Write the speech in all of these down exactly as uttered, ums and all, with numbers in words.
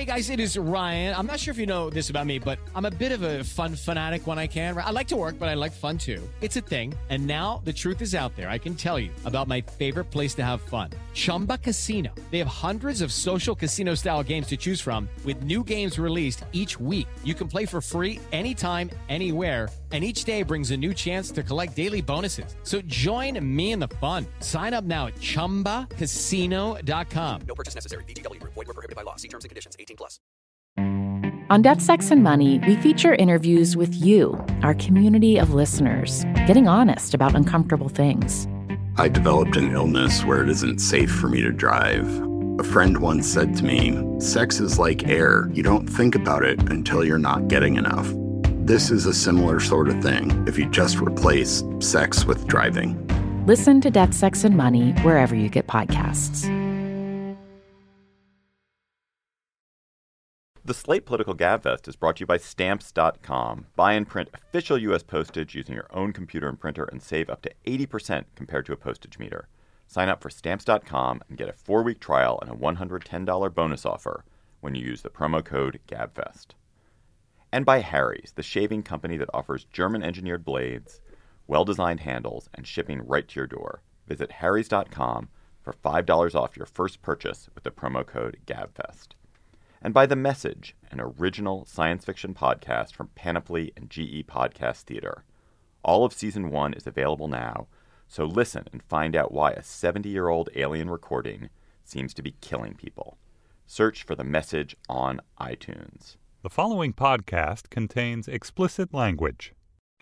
Hey, guys, it is Ryan. I'm not sure if you know this about me, but I'm a bit of a fun fanatic when I can. I like to work, but I like fun, too. It's a thing. And now the truth is out there. I can tell you about my favorite place to have fun, Chumba Casino. They have hundreds of social casino-style games to choose from with new games released each week. You can play for free anytime, anywhere, and each day brings a new chance to collect daily bonuses. So join me in the fun. Sign up now at chumba casino dot com. No purchase necessary. V G W Group. Void where prohibited by law. See terms and conditions. eighteen plus. On Death, Sex, and Money, we feature interviews with you, our community of listeners, getting honest about uncomfortable things. I developed an illness where it isn't safe for me to drive. A friend once said to me, sex is like air. You don't think about it until you're not getting enough. This is a similar sort of thing if you just replace sex with driving. Listen to Death, Sex, and Money wherever you get podcasts. The Slate Political Gabfest is brought to you by Stamps dot com. Buy and print official U S postage using your own computer and printer and save up to eighty percent compared to a postage meter. Sign up for Stamps dot com and get a four-week trial and a one hundred ten dollars bonus offer when you use the promo code GABFEST. And by Harry's, the shaving company that offers German-engineered blades, well-designed handles, and shipping right to your door. Visit harrys dot com for five dollars off your first purchase with the promo code GABFEST. And by The Message, an original science fiction podcast from Panoply and G E Podcast Theater. All of Season one is available now, so listen and find out why a seventy-year-old alien recording seems to be killing people. Search for The Message on iTunes. The following podcast contains explicit language.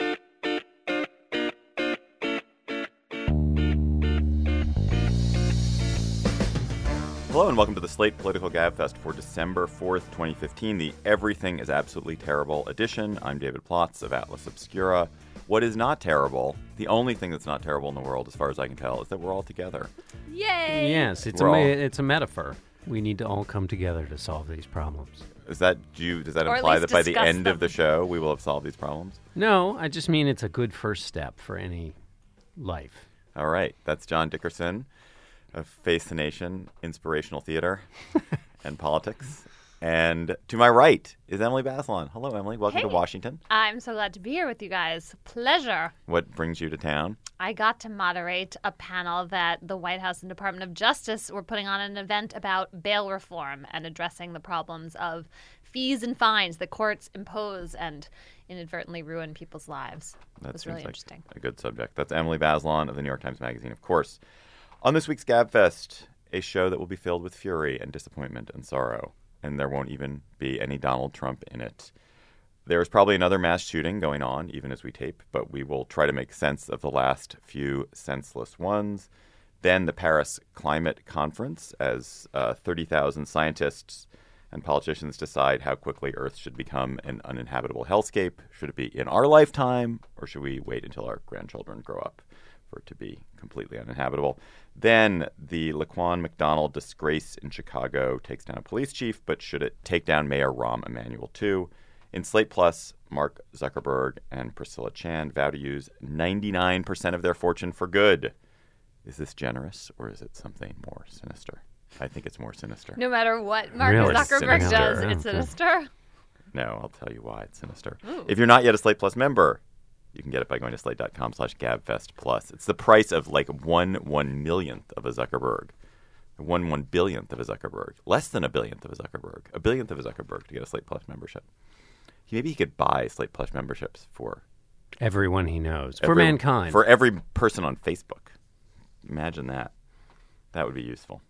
Hello and welcome to the Slate Political Gabfest for December fourth, twenty fifteen, the Everything is Absolutely Terrible edition. I'm David Plotz of Atlas Obscura. What is not terrible, the only thing that's not terrible in the world, as far as I can tell, is that we're all together. Yay! Yes, it's a all... me- it's a metaphor. We need to all come together to solve these problems. Is that do you, does that or imply that by the end them. of the show we will have solved these problems? No, I just mean it's a good first step for any life. All right, that's John Dickerson of Face the Nation, Inspirational Theater, and Politics. And to my right is Emily Bazelon. Hello, Emily. Welcome hey. to Washington. I'm so glad to be here with you guys. Pleasure. What brings you to town? I got to moderate a panel that the White House and Department of Justice were putting on an event about bail reform and addressing the problems of fees and fines that courts impose and inadvertently ruin people's lives. That it was really like interesting. A good subject. That's Emily Bazelon of the New York Times Magazine, of course. On this week's Gabfest, a show that will be filled with fury and disappointment and sorrow, and there won't even be any Donald Trump in it. There is probably another mass shooting going on, even as we tape, but we will try to make sense of the last few senseless ones. Then the Paris Climate Conference, as uh, thirty thousand scientists and politicians decide how quickly Earth should become an uninhabitable hellscape. Should it be in our lifetime, or should we wait until our grandchildren grow up for it to be completely uninhabitable? Then the Laquan McDonald disgrace in Chicago takes down a police chief, but should it take down Mayor Rahm Emanuel too? In Slate Plus, Mark Zuckerberg and Priscilla Chan vow to use ninety-nine percent of their fortune for good. Is this generous, or is it something more sinister? I think it's more sinister. No matter what Mark Really? Zuckerberg Sinister. does, Yeah, it's okay. sinister. No, I'll tell you why it's sinister. Ooh. If you're not yet a Slate Plus member, you can get it by going to slate.com slash gabfest plus. It's the price of like one one millionth of a Zuckerberg. One one billionth of a Zuckerberg. Less than a billionth of a Zuckerberg. A billionth of a Zuckerberg to get a Slate Plus membership. Maybe he could buy Slate Plus memberships for Everyone he knows. For every- mankind. For every person on Facebook. Imagine that. That would be useful.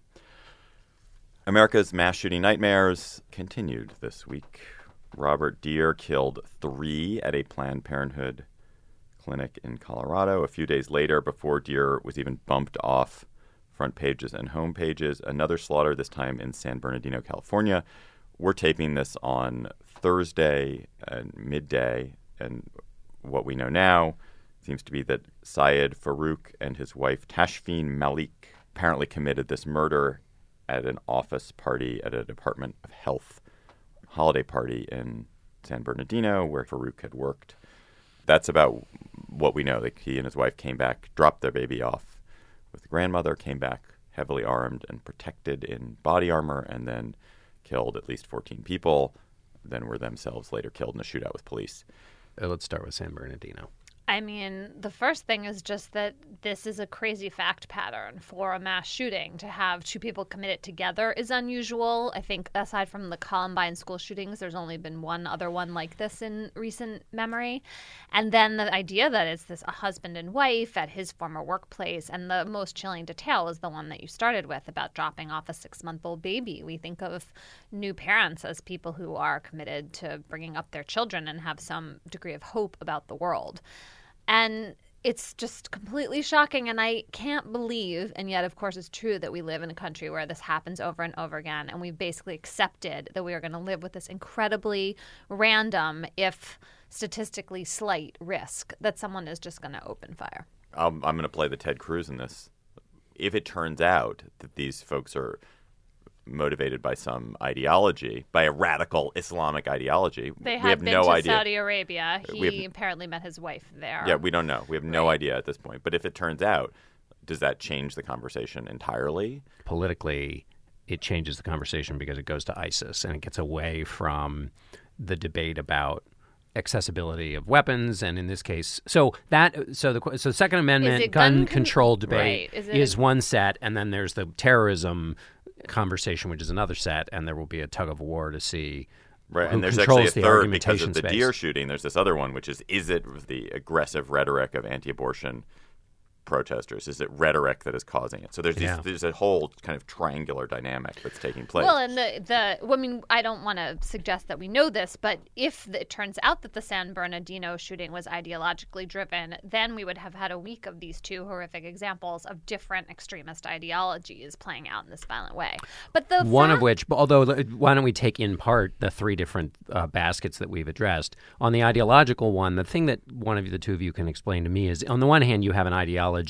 America's mass shooting nightmares continued this week. Robert Deere killed three at a Planned Parenthood clinic in Colorado. A few days later, before Deere was even bumped off front pages and home pages, another slaughter, this time in San Bernardino, California. We're taping this on Thursday at midday, and what we know now seems to be that Syed Farouk and his wife Tashfeen Malik apparently committed this murder at an office party at a Department of Health holiday party in San Bernardino where Farouk had worked. That's about what we know. Like, he and his wife came back, dropped their baby off with the grandmother, came back heavily armed and protected in body armor, and then killed at least fourteen people, then were themselves later killed in a shootout with police. Uh, let's start with San Bernardino. I mean, the first thing is just that this is a crazy fact pattern for a mass shooting. To have two people committed together is unusual. I think aside from the Columbine school shootings, there's only been one other one like this in recent memory. And then the idea that it's this a husband and wife at his former workplace. And the most chilling detail is the one that you started with about dropping off a six-month-old baby. We think of new parents as people who are committed to bringing up their children and have some degree of hope about the world. And it's just completely shocking, and I can't believe, and yet, of course, it's true that we live in a country where this happens over and over again, and we've basically accepted that we are going to live with this incredibly random, if statistically slight, risk that someone is just going to open fire. I'm, I'm going to play the Ted Cruz in this. If it turns out that these folks are motivated by some ideology, by a radical Islamic ideology. They we had have been no to idea. Saudi Arabia. He have, apparently met his wife there. Yeah, we don't know. We have no Right. idea at this point. But if it turns out, does that change the conversation entirely? Politically, it changes the conversation because it goes to ISIS and it gets away from the debate about accessibility of weapons, and in this case, so that so the so the Second Amendment gun, gun con- control debate right. is, it is a- one set, and then there's the terrorism conversation, which is another set, and there will be a tug of war to see Right, who and there's controls actually a the third because argumentation of the space. deer shooting. There's this other one, which is, is it the aggressive rhetoric of anti-abortion protesters? Is it rhetoric that is causing it? So there's these, Yeah. there's a whole kind of triangular dynamic that's taking place. Well, and the, the well, I mean, I don't want to suggest that we know this, but if it turns out that the San Bernardino shooting was ideologically driven, then we would have had a week of these two horrific examples of different extremist ideologies playing out in this violent way. But the One fact- of which, although why don't we take in part the three different uh, baskets that we've addressed. On the ideological one, the thing that one of the two of you can explain to me is, on the one hand, you have an ideology,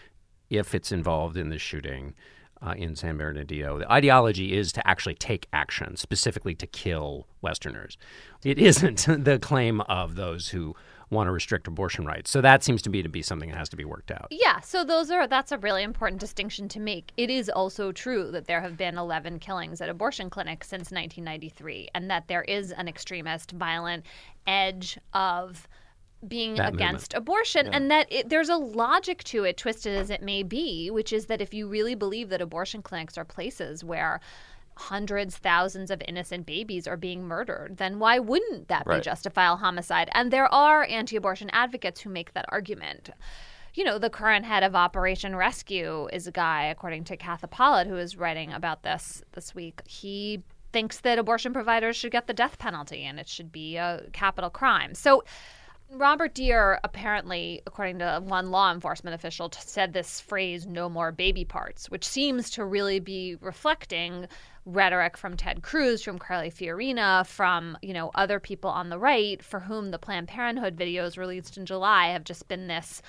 if it's involved in the shooting uh, in San Bernardino. The ideology is to actually take action, specifically to kill Westerners. It isn't the claim of those who want to restrict abortion rights. So that seems to me to be something that has to be worked out. Yeah, so those are that's a really important distinction to make. It is also true that there have been eleven killings at abortion clinics since nineteen ninety-three, and that there is an extremist, violent edge of being That against movement. abortion, and that it, there's a logic to it, twisted as it may be, which is that if you really believe that abortion clinics are places where hundreds, thousands of innocent babies are being murdered, then why wouldn't that Right. be justifiable homicide? And there are anti-abortion advocates who make that argument. You know, the current head of Operation Rescue is a guy, according to Katha Pollitt, who is writing about this this week. He thinks that abortion providers should get the death penalty and it should be a capital crime. So Robert Deere apparently, according to one law enforcement official, t- said this phrase, no more baby parts, which seems to really be reflecting rhetoric from Ted Cruz, from Carly Fiorina, from, you know, other people on the right for whom the Planned Parenthood videos released in July have just been this,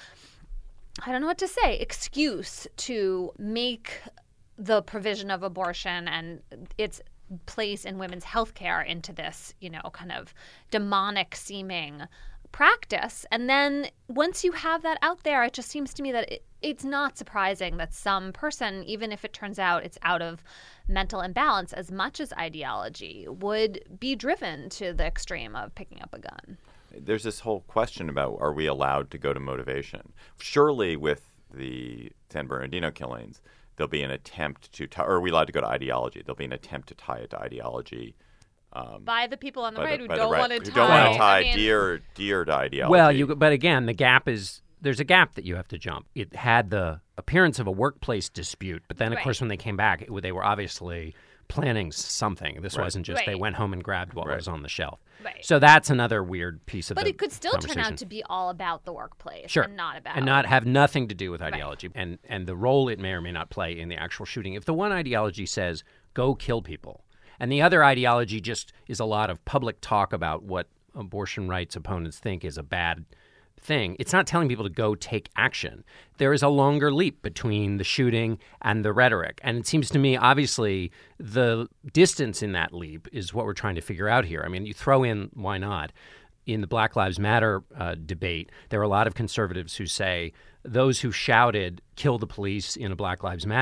I don't know what to say, excuse to make the provision of abortion and its place in women's health care into this, you know, kind of demonic seeming practice. And then once you have that out there, it just seems to me that it, it's not surprising that some person, even if it turns out it's out of mental imbalance as much as ideology, would be driven to the extreme of picking up a gun. There's this whole question about, are we allowed to go to motivation? Surely with the San Bernardino killings, there'll be an attempt to tie, or are we allowed to go to ideology? There'll be an attempt to tie it to ideology. Um, By the people on the by right the- who by the don't right- want to who tie. don't want to tie I mean, deer, deer to ideology. Well, you but again, the gap is there's a gap that you have to jump. It had the appearance of a workplace dispute, but then of Right. course when they came back, it, they were obviously planning something. This Right. wasn't just they Right. went home and grabbed what Right. was on the shelf. Right. So that's another weird piece of But the it could still turn conversation. out to be all about the workplace Sure. and not about and not have nothing to do with ideology and and the role it may or may not play in the actual shooting. If the one ideology says go kill people, and the other ideology just is a lot of public talk about what abortion rights opponents think is a bad thing, it's not telling people to go take action. There is a longer leap between the shooting and the rhetoric. And it seems to me, obviously, the distance in that leap is what we're trying to figure out here. I mean, you throw in, why not? In the Black Lives Matter uh, debate, there are a lot of conservatives who say those who shouted, kill the police in a Black Lives Matter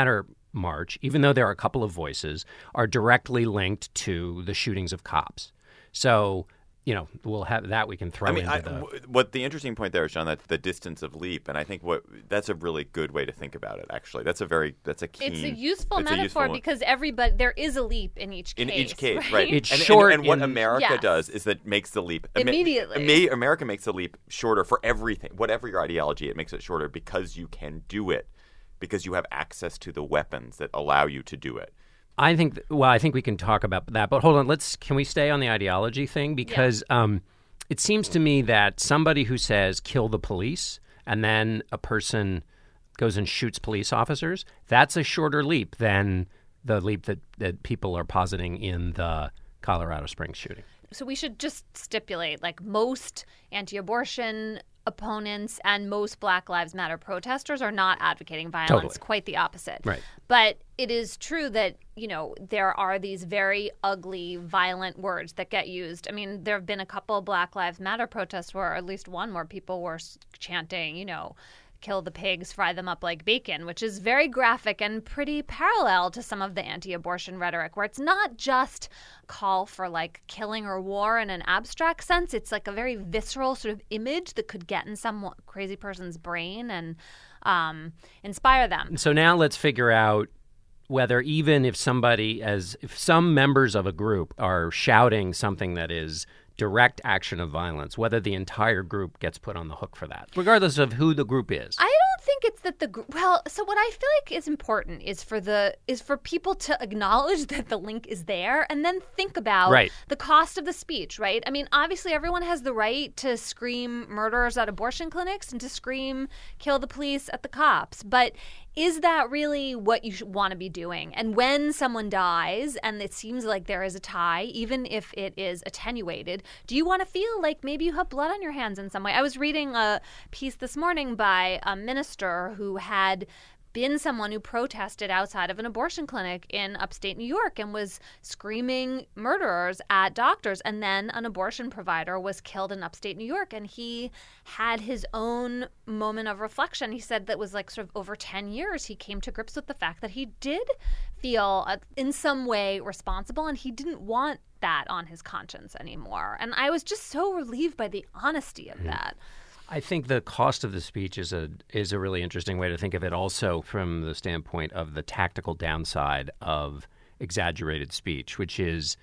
march, even though there are a couple of voices, are directly linked to the shootings of cops. So, you know, we'll have that we can throw I mean, into I, the... w- what the interesting point there is, John, that the distance of leap, and I think what that's a really good way to think about it. Actually, that's a very that's a keen. It's a useful it's a metaphor useful- because everybody there is a leap in each case. in each case, right? right? It's and, and- short And, what in- America Yes. does is that makes the leap Ama- Immediately. Ama- America makes the leap shorter for everything, whatever your ideology. It makes it shorter because you can do it, because you have access to the weapons that allow you to do it. I think, th- well, I think we can talk about that. But hold on, let's, can we stay on the ideology thing? Because um, it seems to me that somebody who says kill the police and then a person goes and shoots police officers, that's a shorter leap than the leap that, that people are positing in the Colorado Springs shooting. So we should just stipulate, like, most anti-abortion opponents and most Black Lives Matter protesters are not advocating violence. Totally. Quite the opposite. Right. But it is true that, you know, there are these very ugly, violent words that get used. I mean, there have been a couple of Black Lives Matter protests where, or at least one where people were chanting, you know, kill the pigs, fry them up like bacon, which is very graphic and pretty parallel to some of the anti-abortion rhetoric, where it's not just call for like killing or war in an abstract sense. It's like a very visceral sort of image that could get in some crazy person's brain and um, inspire them. So now let's figure out whether even if somebody, as if some members of a group are shouting something that is direct action of violence, whether the entire group gets put on the hook for that, regardless of who the group is. I don't think it's that the gr- well. So what I feel like is important is for the is for people to acknowledge that the link is there, and then think about Right. the cost of the speech. Right? I mean, obviously, everyone has the right to scream murderers at abortion clinics and to scream kill the police at the cops, but is that really what you want to be doing? And when someone dies and it seems like there is a tie, even if it is attenuated, do you want to feel like maybe you have blood on your hands in some way? I was reading a piece this morning by a minister who had been someone who protested outside of an abortion clinic in upstate New York and was screaming murderers at doctors. And then an abortion provider was killed in upstate New York. And he had his own moment of reflection. He said that was like sort of over ten years, he came to grips with the fact that he did feel uh, in some way responsible, and he didn't want that on his conscience anymore. And I was just so relieved by the honesty of that. I think the cost of the speech is a is a really interesting way to think of it, also from the standpoint of the tactical downside of exaggerated speech, which is,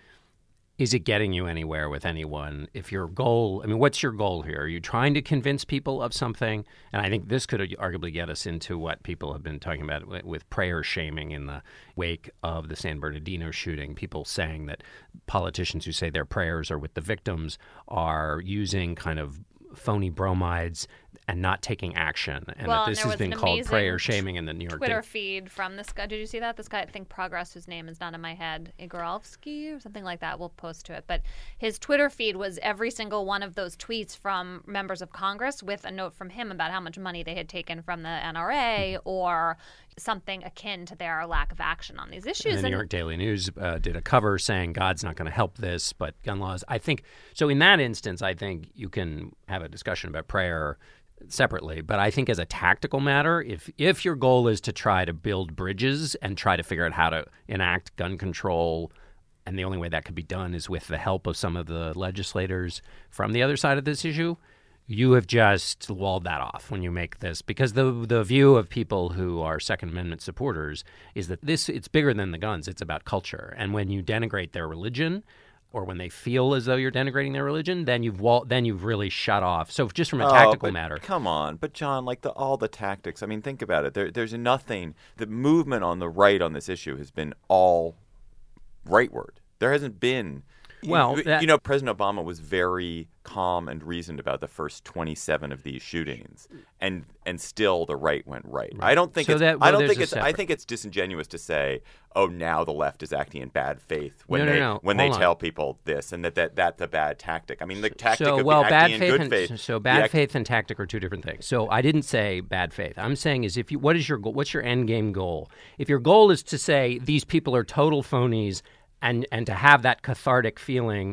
is it getting you anywhere with anyone? If your goal, I mean, what's your goal here? Are you trying to convince people of something? And I think this could arguably get us into what people have been talking about with, with prayer shaming in the wake of the San Bernardino shooting. People saying that politicians who say their prayers are with the victims are using kind of phony bromides and not taking action, and Well, that and this there has was an been called amazing prayer shaming in the New York Twitter Daily. feed from this guy. Did you see that? This guy, I think Progress, whose name is not in my head, Igorowski or something like that. We'll post to it. But his Twitter feed was every single one of those tweets from members of Congress with a note from him about how much money they had taken from the N R A or something akin to their lack of action on these issues. And the New And- York Daily News uh, did a cover saying God's not going to help this, but gun laws. I think so. In that instance, I think you can have a discussion about prayer separately. But I think as a tactical matter, if if your goal is to try to build bridges and try to figure out how to enact gun control, and the only way that could be done is with the help of some of the legislators from the other side of this issue, you have just walled that off when you make this, because the the view of people who are Second Amendment supporters is that this it's bigger than the guns. It's about culture. And when you denigrate their religion, or when they feel as though you're denigrating their religion, then you've wall- then you've really shut off. So just from a Oh, tactical but matter. Come on. But, John, like the all the tactics, I mean, think about it. There, there's nothing. The movement on the right on this issue has been all rightward. There hasn't been. Well, you, that- you know, President Obama was very calm and reasoned about the first twenty-seven of these shootings, and and still the right went right. I don't think So it's. that- I well, don't there's think a it's. I separate- think it's disingenuous to say, "Oh, now the left is acting in bad faith when No, no, they no. when they Hold on. tell people this, and that, that that's a bad tactic." I mean, the tactic So of well, acting bad in faith good and faith. so the bad act- faith and tactic are two different things. So I didn't say bad faith. I'm saying is if you what is your goal? What's your end game goal? If your goal is to say these people are total phonies and and to have that cathartic feeling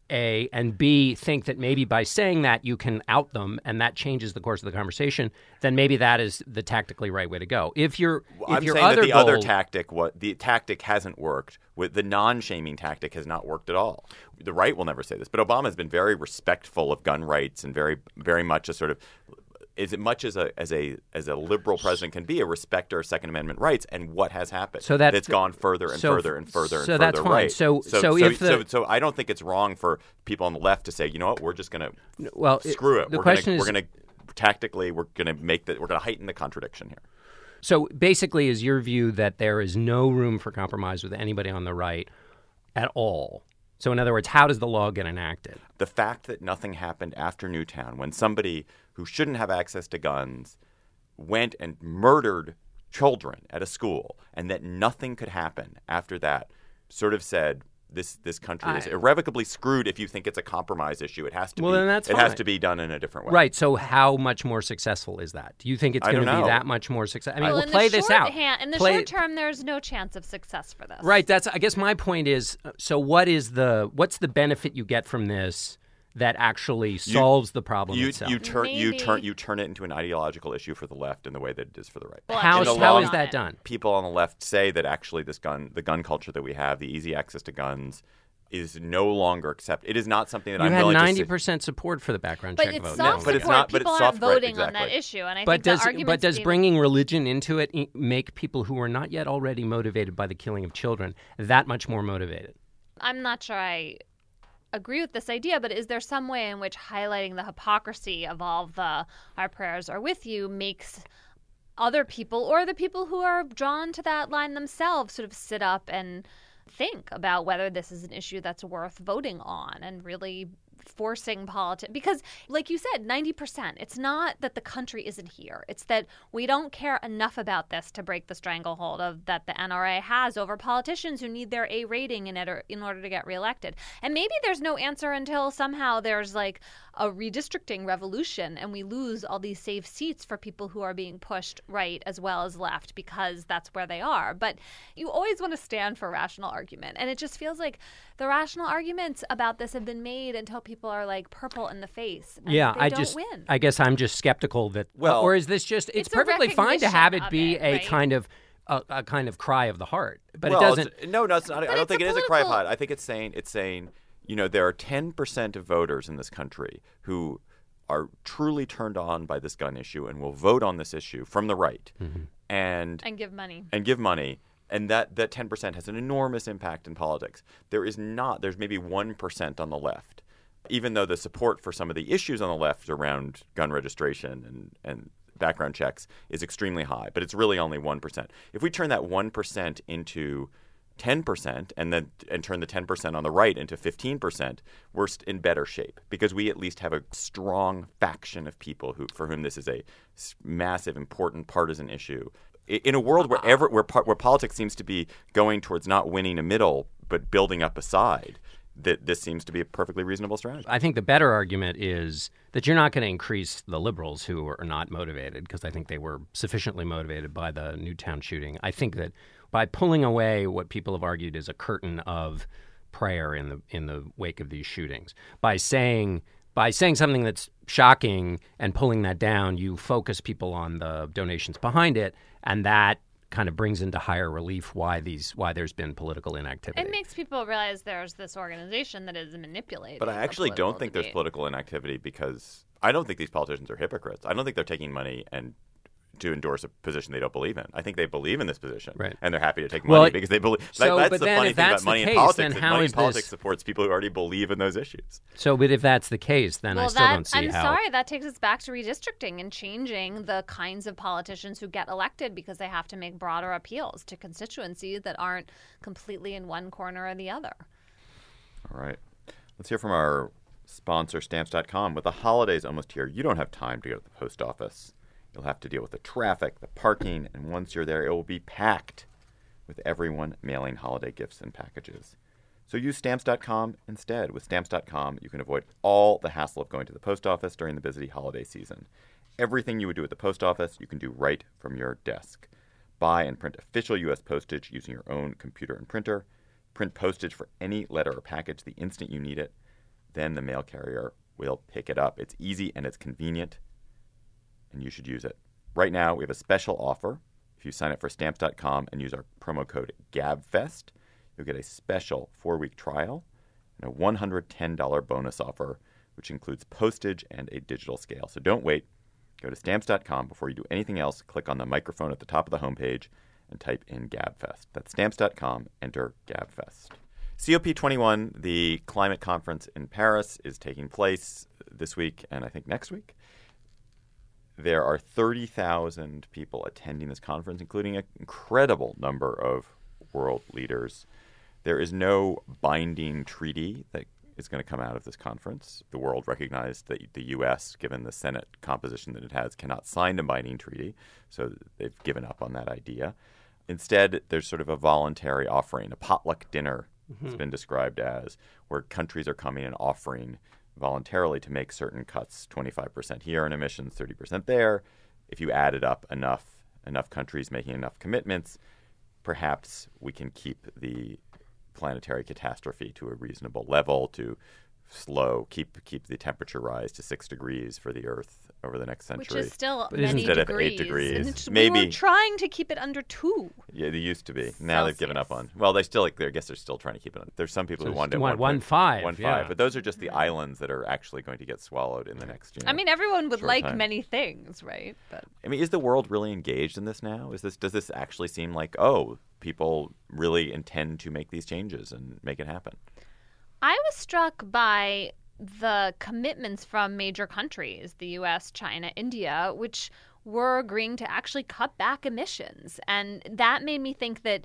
A, and B, think that maybe by saying that you can out them and that changes the course of the conversation, then maybe that is the tactically right way to go. If you're, Well, if I'm your saying other that the goal, other tactic, what the tactic hasn't worked. With the non-shaming tactic has not worked at all. The right will never say this, but Obama has been very respectful of gun rights and very, very much a sort of, as much as a as a as a liberal president can be, a respecter of Second Amendment rights. And what has happened? So that- it's gone further and so- further and further and so further that's fine. right. So- so so so, if the- so so I don't think it's wrong for people on the left to say, you know what, we're just going to well, it- screw it. the we're question gonna, is- we're going to tactically we're going to make that we're going to heighten the contradiction here. So basically, is your view that there is no room for compromise with anybody on the right at all? So in other words, how does the law get enacted? The fact that nothing happened after Newtown, when somebody who shouldn't have access to guns went and murdered children at a school, and that nothing could happen after that, sort of said this this country is I- irrevocably screwed. If you think it's a compromise issue, it has to Well, be. then that's it has fine. to be done in a different way. Right. So how much more successful is that? Do you think it's I going to don't be know. that much more successful? I mean, well, we'll in play the this short out. hand- in the Play- short term, there's no chance of success for this. Right. That's. I guess my point is. So what is the what's the benefit you get from this that actually solves the problem You itself? you turn you Maybe- turn you turn it into an ideological issue for the left in the way that it is for the right. Well, how In the how long- is that done? People on the left say that actually this gun, the gun culture that we have, the easy access to guns, is no longer accepted. It is not something that You I'm had willing ninety to say. percent support for the background But check it's vote. soft but it's support. not- but People it's aren't soft, right, voting on that exactly. issue, and I But think does the argument. but does bringing religion into it i- make people who are not yet already motivated by the killing of children that much more motivated? I'm not sure I agree with this idea, but is there some way in which highlighting the hypocrisy of all the "our prayers are with you" makes other people, or the people who are drawn to that line themselves, sort of sit up and think about whether this is an issue that's worth voting on and really forcing politics? Because, like you said, ninety percent. It's not that the country isn't here. It's that we don't care enough about this to break the stranglehold of that the N R A has over politicians who need their A rating in, it, in order to get reelected. And maybe there's no answer until somehow there's like a redistricting revolution and we lose all these safe seats for people who are being pushed right as well as left because that's where they are. But you always want to stand for rational argument. And it just feels like the rational arguments about this have been made until people are like purple in the face. And Yeah, they I don't just, win. I guess I'm just skeptical that. Well- or is this just? It's, It's a perfectly fine to have it recognition be of it, a right? kind of a, a kind of cry of the heart, but well, it doesn't. it's- No, no, it's not. I But don't it's think a it is a cry of political- heart. I think it's saying it's saying, you know, there are ten percent of voters in this country who are truly turned on by this gun issue and will vote on this issue from the right, Mm-hmm. and and give money. and give money. And that, that ten percent has an enormous impact in politics. There is not, there's maybe one percent on the left, even though the support for some of the issues on the left around gun registration and, and background checks is extremely high, but it's really only one percent. If we turn that one percent into ten percent and then and turn the ten percent on the right into fifteen percent, we're st- in better shape because we at least have a strong faction of people who for whom this is a s- massive, important partisan issue. I- In a world where ever, where, par- where politics seems to be going towards not winning a middle but building up a side, that this seems to be a perfectly reasonable strategy. I think the better argument is that you're not going to increase the liberals who are not motivated, because I think they were sufficiently motivated by the Newtown shooting. I think that by pulling away what people have argued is a curtain of prayer in the in the wake of these shootings, by saying by saying something that's shocking and pulling that down, you focus people on the donations behind it, and that kind of brings into higher relief why these why there's been political inactivity. It makes people realize there's this organization that is manipulating. But I the actually don't political think there's debate. political inactivity because I don't think these politicians are hypocrites. I don't think they're taking money and to endorse a position they don't believe in. I think they believe in this position, Right. and they're happy to take Well, money because they believe. so, that, but that's the then funny if thing that's about money the in case, politics. then is how money is in politics this- supports people who already believe in those issues. So, but if that's the case, then well, I still that, don't see I'm how. sorry, that takes us back to redistricting and changing the kinds of politicians who get elected because they have to make broader appeals to constituencies that aren't completely in one corner or the other. All right. Let's hear from our sponsor, Stamps dot com. With the holidays almost here, you don't have time to go to the post office. You'll have to deal with the traffic, the parking, and once you're there, it will be packed with everyone mailing holiday gifts and packages. So use Stamps dot com instead. With Stamps dot com, you can avoid all the hassle of going to the post office during the busy holiday season. Everything you would do at the post office, you can do right from your desk. Buy and print official U S postage using your own computer and printer. Print postage for any letter or package the instant you need it. then the mail carrier will pick it up. It's easy and it's convenient, and you should use it. Right now, we have a special offer. If you sign up for Stamps dot com and use our promo code GABFEST, you'll get a special four-week trial and a one hundred ten dollars bonus offer, which includes postage and a digital scale. So don't wait. Go to Stamps dot com before you do anything else. Click on the microphone at the top of the homepage and type in GABFEST. That's Stamps dot com. Enter GABFEST. C O P twenty-one, the climate conference in Paris, is taking place this week and I think next week. There are thirty thousand people attending this conference, including an incredible number of world leaders. There is no binding treaty that is going to come out of this conference. The world recognized that the U S, given the Senate composition that it has, cannot sign a binding treaty, so they've given up on that idea. Instead, there's sort of a voluntary offering, a potluck dinner, mm-hmm. it's been described as, where countries are coming and offering voluntarily to make certain cuts, twenty-five percent here in emissions, thirty percent there. If you added up enough enough countries making enough commitments, perhaps we can keep the planetary catastrophe to a reasonable level, to slow, keep keep the temperature rise to six degrees for the Earth over the next century. Which is still but many instead degrees. of eight degrees. And Maybe. We were trying to keep it under two. Yeah, they used to be. Now Celsius. They've given up on. Well, they still, like, I guess they're still trying to keep it on. There's some people So who want it's it one- one, one five, one yeah. five, but those are just the islands that are actually going to get swallowed in the next year. I mean, everyone would short like time. many things, right? But I mean, is the world really engaged in this now? Is this does this actually seem like, oh, people really intend to make these changes and make it happen? I was struck by the commitments from major countries, the U S, China, India, which were agreeing to actually cut back emissions. And that made me think that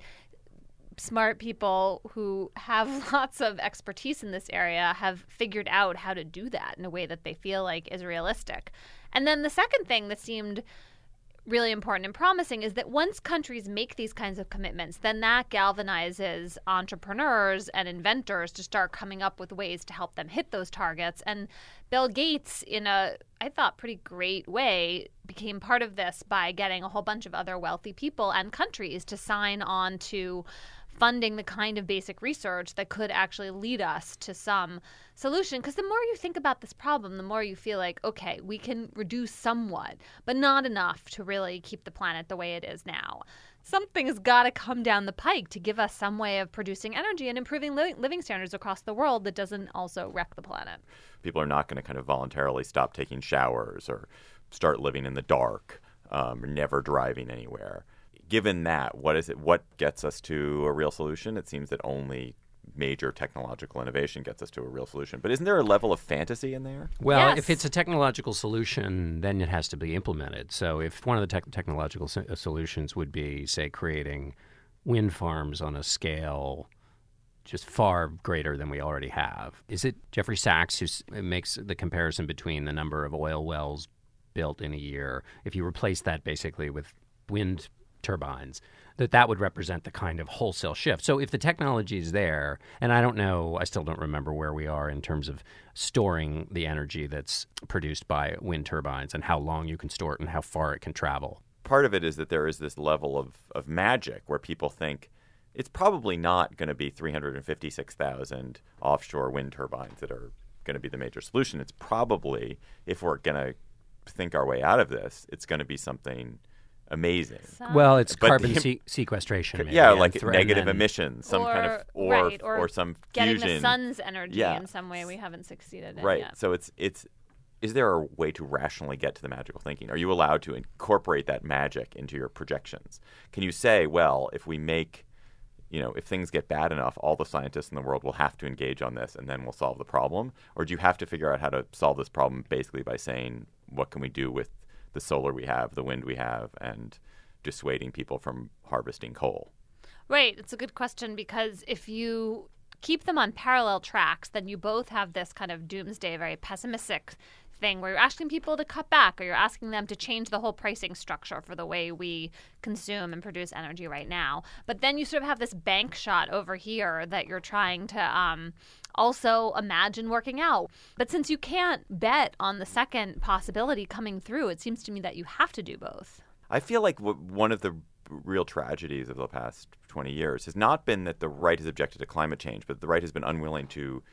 smart people who have lots of expertise in this area have figured out how to do that in a way that they feel like is realistic. And then the second thing that seemed really important and promising is that once countries make these kinds of commitments, then that galvanizes entrepreneurs and inventors to start coming up with ways to help them hit those targets. And Bill Gates, in a, I thought, pretty great way, became part of this by getting a whole bunch of other wealthy people and countries to sign on to funding the kind of basic research that could actually lead us to some solution. Because the more you think about this problem, the more you feel like, okay, we can reduce somewhat, but not enough to really keep the planet the way it is now. Something's got to come down the pike to give us some way of producing energy and improving li- living standards across the world that doesn't also wreck the planet. People are not going to kind of voluntarily stop taking showers or start living in the dark, um, or never driving anywhere. Given that, what is it? What gets us to a real solution? It seems that only major technological innovation gets us to a real solution. But isn't there a level of fantasy in there? Well, Yes. if it's a technological solution, then it has to be implemented. So if one of the tech technological so- solutions would be, say, creating wind farms on a scale just far greater than we already have. Is it Jeffrey Sachs who s- makes the comparison between the number of oil wells built in a year, if you replace that basically with wind turbines, that that would represent the kind of wholesale shift. So if the technology is there, and I don't know, I still don't remember where we are in terms of storing the energy that's produced by wind turbines and how long you can store it and how far it can travel. Part of it is that there is this level of, of magic where people think it's probably not going to be three hundred fifty-six thousand offshore wind turbines that are going to be the major solution. It's probably, if we're going to think our way out of this, it's going to be something amazing. Some- Well, it's But carbon the- se- sequestration. Maybe, yeah, and like thre- and negative then- emissions, some or, kind of or right, or, or some getting fusion. the sun's energy Yeah. in some way we haven't succeeded in Right. yet. So it's it's is there a way to rationally get to the magical thinking? Are you allowed to incorporate that magic into your projections? Can you say, well, if we make, you know, if things get bad enough, all the scientists in the world will have to engage on this and then we'll solve the problem? Or do you have to figure out how to solve this problem basically by saying, what can we do with the solar we have, the wind we have, and dissuading people from harvesting coal? Right. It's a good question because if you keep them on parallel tracks, then you both have this kind of doomsday, very pessimistic thing where you're asking people to cut back or you're asking them to change the whole pricing structure for the way we consume and produce energy right now. But then you sort of have this bank shot over here that you're trying to um, also imagine working out. But since you can't bet on the second possibility coming through, it seems to me that you have to do both. I feel like w- one of the real tragedies of the past twenty years has not been that the right has objected to climate change, but the right has been unwilling to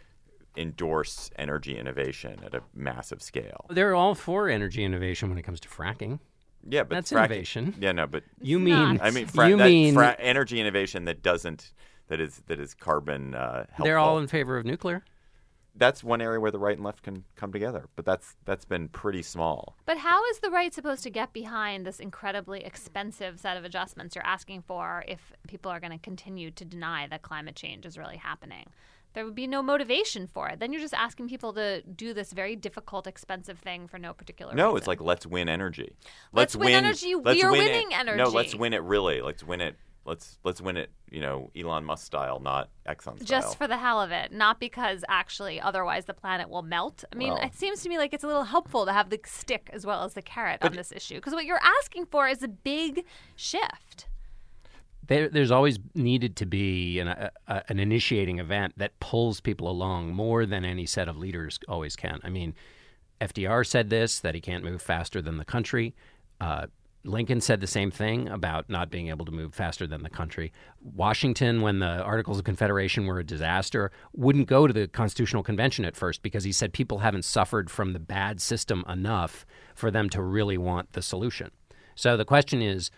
endorse energy innovation at a massive scale. They're all for energy innovation when it comes to fracking. Yeah, but That's fracking, innovation. Yeah, no, but You It's mean not. I mean, fra- you that mean fra- energy innovation that doesn't that is that is carbon uh, helpful. they're all in favor of nuclear? That's one area where the right and left can come together, but that's that's been pretty small. But how is the right supposed to get behind this incredibly expensive set of adjustments you're asking for if people are going to continue to deny that climate change is really happening? There would be no motivation for it. Then you're just asking people to do this very difficult, expensive thing for no particular No, reason. it's like let's win energy. Let's win energy. let's We are win winning it. energy. No, let's win it really. Let's win it. Let's let's win it. You know, Elon Musk style, not Exxon style. Just for the hell of it, not because actually otherwise the planet will melt. I mean, Well- it seems to me like it's a little helpful to have the stick as well as the carrot on this issue. Because what you're asking for is a big shift. There, there's always needed to be an, a, a, an initiating event that pulls people along more than any set of leaders always can. I mean, F D R said this, that he can't move faster than the country. Uh, Lincoln said the same thing about not being able to move faster than the country. Washington, when the Articles of Confederation were a disaster, wouldn't go to the Constitutional Convention at first because he said people haven't suffered from the bad system enough for them to really want the solution. So the question is,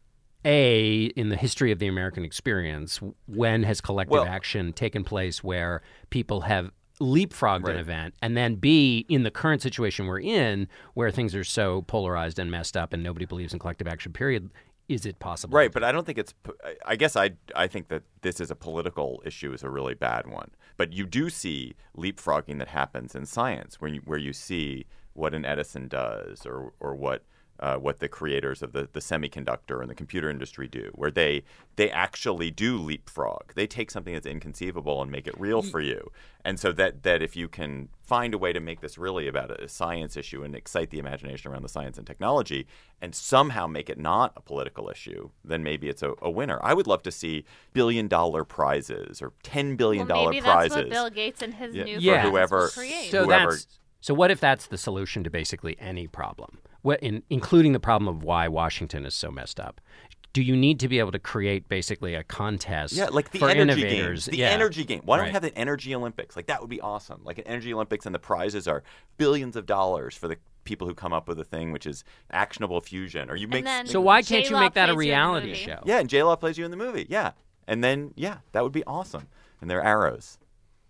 A, in the history of the American experience, when has collective Well- action taken place where people have leapfrogged Right. an event? And then B, in the current situation we're in, where things are so polarized and messed up and nobody believes in collective action, period, is it possible? Right, but I don't think it's. I guess I I think that this is a political issue, is a really bad one. But you do see leapfrogging that happens in science, where you, where you see what an Edison does, or or what uh, what the creators of the, the semiconductor and the computer industry do, where they they actually do leapfrog. They take something that's inconceivable and make it real for you. And so that that if you can find a way to make this really about a science issue and excite the imagination around the science and technology, and somehow make it not a political issue, then maybe it's a, a winner. I would love to see billion dollar prizes or ten billion Well, dollar maybe prizes. that's what Bill Gates and his Yeah, new for Yeah. friends whoever- will create. So whoever- that's so. What if that's the solution to basically any problem, what, in, including the problem of why Washington is so messed up? Do you need to be able to create basically a contest? Yeah, like the for energy innovators? game. The Yeah. energy game. Why don't we Right. have an energy Olympics? Like that would be awesome. Like an energy Olympics, and the prizes are billions of dollars for the people who come up with a thing which is actionable fusion. Or you make then So why can't you J-Law make that a plays you in the reality movie. show? yeah, and J Law plays you in the movie. Yeah, and then yeah, that would be awesome. And they're arrows.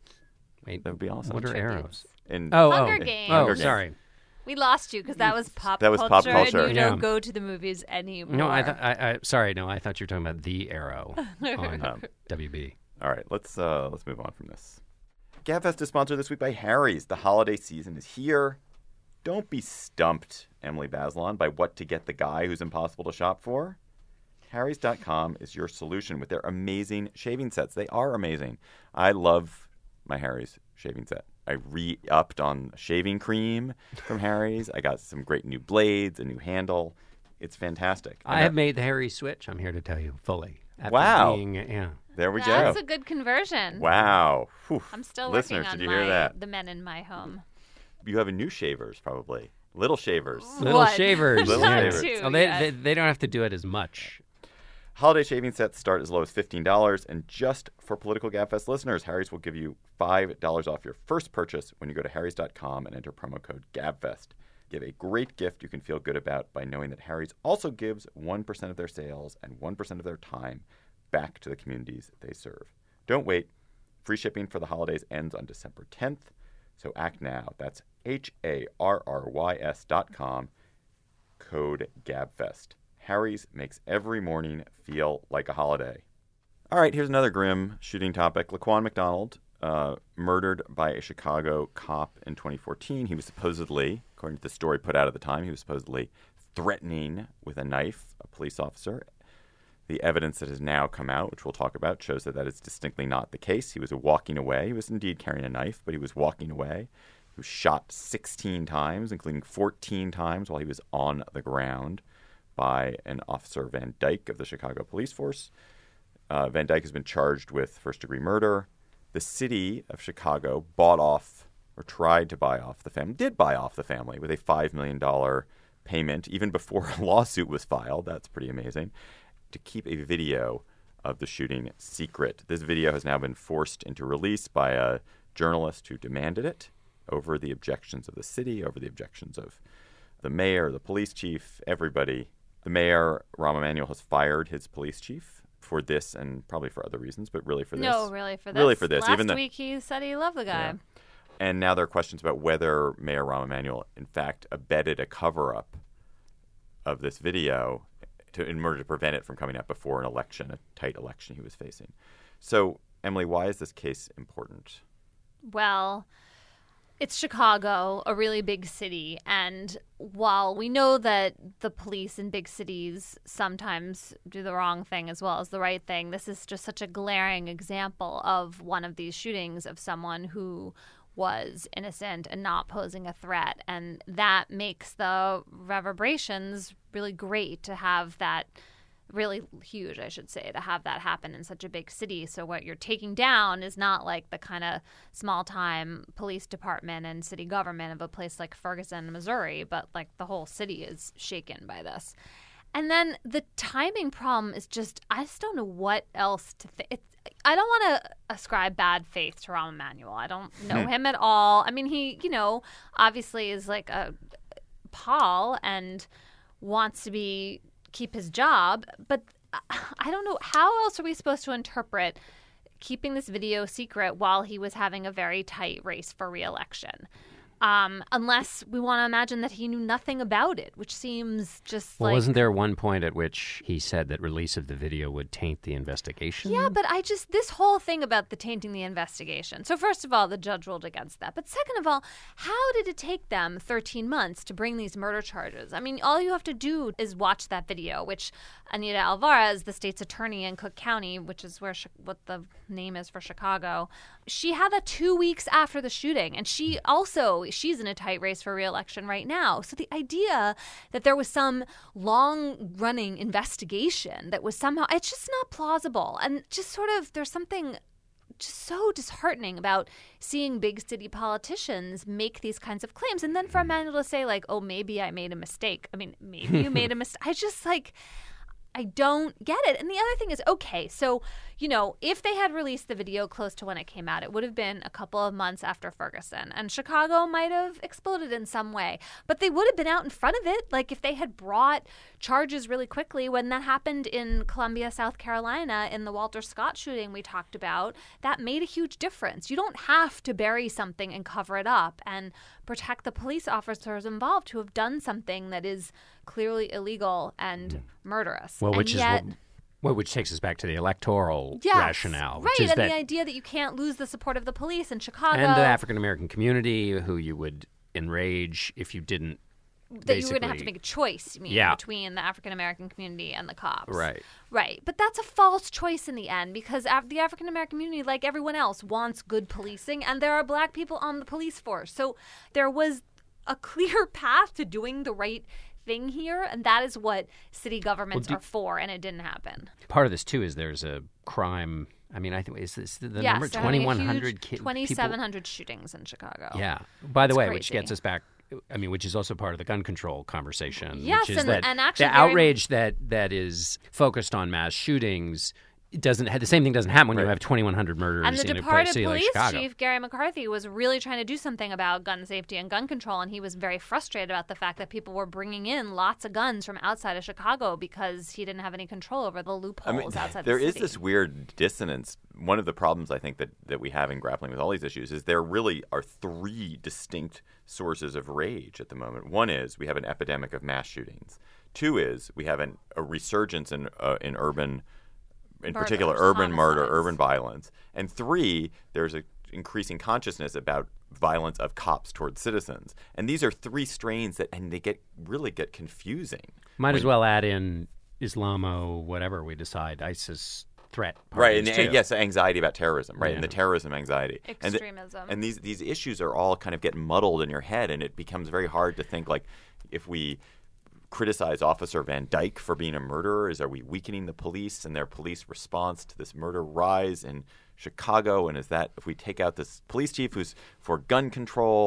Wait, That would be awesome. what are Tributes. arrows? And Oh, Hunger oh, Games. oh, Hunger Games. sorry. We lost you because that was pop That was culture, pop culture. and you Yeah. don't go to the movies anymore. No, I thought. I, I sorry. No, I thought you were talking about the Arrow on Um, W B. all right, let's uh, let's move on from this. GabFest is sponsored this week by Harry's. The holiday season is here. Don't be stumped, Emily Bazelon, by what to get the guy who's impossible to shop for. Harry's dot com is your solution with their amazing shaving sets. They are amazing. I love my Harry's shaving set. I re-upped on shaving cream from Harry's. I got some great new blades, a new handle. It's fantastic. I And have that- made the Harry switch. I'm here to tell you fully. After Wow. being, yeah. There we That's go. a good conversion. Wow. Whew. I'm still Listeners, working on did you my, hear that? the men in my home. You have a new shavers, probably. Little shavers. Little What? shavers. Little yeah. shavers. Oh, they, yet. they they don't have to do it as much. Holiday shaving sets start as low as fifteen dollars, and just for Political GabFest listeners, Harry's will give you five dollars off your first purchase when you go to harrys dot com and enter promo code GabFest. Give a great gift you can feel good about by knowing that Harry's also gives one percent of their sales and one percent of their time back to the communities they serve. Don't wait. Free shipping for the holidays ends on December tenth, so act now. That's H A R R Y S dot com, code GabFest. Harry's makes every morning feel like a holiday. All right, here's another grim shooting topic. Laquan McDonald, uh, murdered by a Chicago cop in twenty fourteen. He was supposedly, according to the story put out at the time, he was supposedly threatening with a knife a police officer. The evidence that has now come out, which we'll talk about, shows that that is distinctly not the case. He was walking away. He was indeed carrying a knife, but he was walking away. He was shot sixteen times, including fourteen times while he was on the ground by an Officer Van Dyke of the Chicago Police Force. Uh, Van Dyke has been charged with first-degree murder. The city of Chicago bought off, or tried to buy off the family, did buy off the family with a five million dollars payment, even before a lawsuit was filed. That's pretty amazing. To keep a video of the shooting secret. This video has now been forced into release by a journalist who demanded it over the objections of the city, over the objections of the mayor, the police chief, everybody. The mayor, Rahm Emanuel, has fired his police chief for this and probably for other reasons, but really for this. No, really for this. Really for this. Last Even the, week he said he loved the guy. Yeah. And now there are questions about whether Mayor Rahm Emanuel, in fact, abetted a cover-up of this video to, in order to prevent it from coming out before an election, a tight election he was facing. So, Emily, why is this case important? Well, it's Chicago, a really big city, and while we know that the police in big cities sometimes do the wrong thing as well as the right thing, this is just such a glaring example of one of these shootings of someone who was innocent and not posing a threat, and that makes the reverberations really great to have that really huge, I should say, to have that happen in such a big city. So what you're taking down is not like the kind of small-time police department and city government of a place like Ferguson, Missouri, but like the whole city is shaken by this. And then the timing problem is just, I just don't know what else to think. I don't want to ascribe bad faith to Rahm Emanuel. I don't know him at all. I mean, he, you know, obviously is like a Paul and wants to be keep his job, but I don't know, how else are we supposed to interpret keeping this video secret while he was having a very tight race for re-election? Um, unless we want to imagine that he knew nothing about it, which seems just well, like... wasn't there one point at which he said that release of the video would taint the investigation? Yeah, but I just... This whole thing about the tainting the investigation. So first of all, the judge ruled against that. But second of all, how did it take them thirteen months to bring these murder charges? I mean, all you have to do is watch that video, which Anita Alvarez, the state's attorney in Cook County, which is where what the name is for Chicago, she had that two weeks after the shooting. And she also... She's in a tight race for re-election right now. So the idea that there was some long-running investigation that was somehow, it's just not plausible. And just sort of, there's something just so disheartening about seeing big city politicians make these kinds of claims. And then for Emanuel to say like, oh, maybe I made a mistake. I mean, maybe you made a mistake. I just like... I don't get it. And the other thing is, okay, so, you know, if they had released the video close to when it came out, it would have been a couple of months after Ferguson. And Chicago might have exploded in some way. But they would have been out in front of it. Like if they had brought charges really quickly when that happened in Columbia, South Carolina, in the Walter Scott shooting we talked about, that made a huge difference. You don't have to bury something and cover it up and protect the police officers involved who have done something that is clearly illegal and murderous. Well, which and is yet, what, well, which takes us back to the electoral yes, rationale, which right? is And that, the idea that you can't lose the support of the police in Chicago, and the African American community, who you would enrage if you didn't. That you were going to have to make a choice, you mean, yeah. between the African American community and the cops. Right. Right. But that's a false choice in the end because af- the African American community, like everyone else, wants good policing, and there are black people on the police force. So there was a clear path to doing the right thing here, and that is what city governments well, do, are for, and it didn't happen. Part of this, too, is there's a crime... I mean, I think is this the yes, number twenty-one hundred kids? twenty-seven hundred shootings in Chicago. Yeah. By the it's way, crazy. Which gets us back. I mean, which is also part of the gun control conversation. Yes, which is and, that and actually the very... outrage that that is focused on mass shootings. It doesn't have the same thing doesn't happen when right. you have twenty-one hundred murders and the in a departed city police like Chicago. chief Gary McCarthy was really trying to do something about gun safety and gun control, and he was very frustrated about the fact that people were bringing in lots of guns from outside of Chicago because he didn't have any control over the loopholes I mean, outside there the is city. this weird dissonance. One of the problems I think that, that we have in grappling with all these issues is there really are three distinct sources of rage at the moment. One is we have an epidemic of mass shootings. Two is we have an, a resurgence in uh, in urban in Murders, particular urban murder, homicides. urban violence. And three, there's an increasing consciousness about violence of cops towards citizens. And these are three strains that, and they get really get confusing. Might when, as well add in Islamo, whatever we decide, ISIS threat. Right, and, too. and yes, anxiety about terrorism, right, Yeah. and the terrorism anxiety. Extremism. And, the, and these, these issues are all kind of get muddled in your head, and it becomes very hard to think, like, if we criticize Officer Van Dyke for being a murderer, is are we weakening the police and their police response to this murder rise in Chicago? And is that if we take out this police chief who's for gun control,